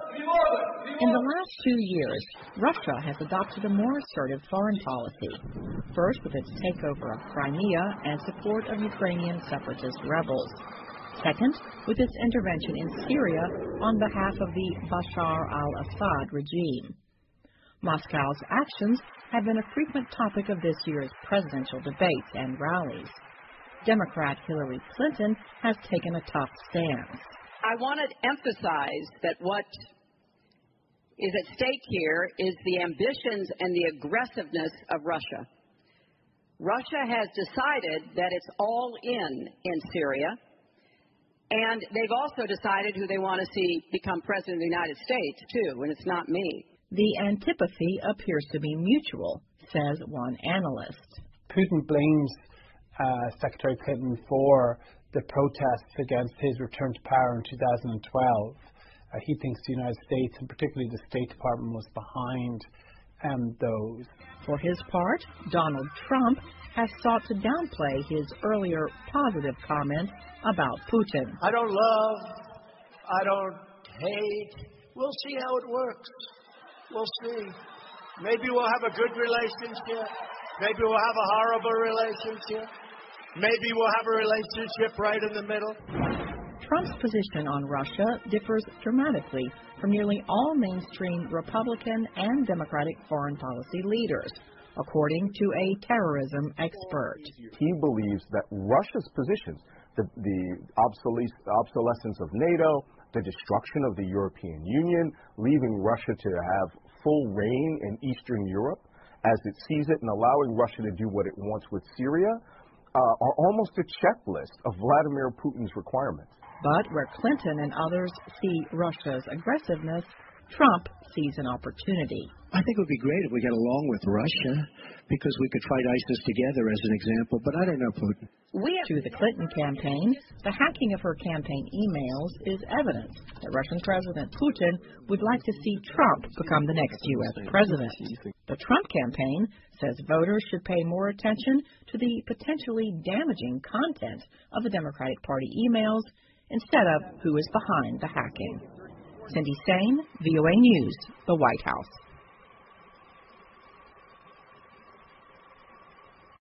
In the last 2 years, Russia has adopted a more assertive foreign policy. First, with its takeover of Crimea and support of Ukrainian separatist rebels. Second, with its intervention in Syria on behalf of the Bashar al-Assad regime. Moscow's actions have been a frequent topic of this year's presidential debates and rallies. Democrat Hillary Clinton has taken a tough stance. I want to emphasize that what is at stake here is the ambitions and the aggressiveness of Russia. Russia has decided that it's all in Syria, and they've also decided who they want to see become president of the United States, too, and it's not me. The antipathy appears to be mutual, says one analyst. Putin blames Secretary Clinton for the protests against his return to power in 2012. He thinks the United States, and particularly the State Department, was behind those. For his part, Donald Trump has sought to downplay his earlier positive comment about Putin. I don't love, I don't hate. We'll see how it works. We'll see. Maybe we'll have a good relationship. Maybe we'll have a horrible relationship. Maybe we'll have a relationship right in the middle. Trump's position on Russia differs dramatically from nearly all mainstream Republican and Democratic foreign policy leaders, according to a terrorism expert. He believes that Russia's position, the obsolescence of NATO, the destruction of the European Union, leaving Russia to have full reign in Eastern Europe as it sees it, and allowing Russia to do what it wants with Syria, are almost a checklist of Vladimir Putin's requirements. But where Clinton and others see Russia's aggressiveness, Trump sees an opportunity. I think it would be great if we got along with Russia, because we could fight ISIS together, as an example, but I don't know Putin. To the Clinton campaign, the hacking of her campaign emails is evidence that Russian President Putin would like to see Trump become the next U.S. president. The Trump campaign says voters should pay more attention to the potentially damaging content of the Democratic Party emails instead of who is behind the hacking. Cindy Sain, VOA News, the White House.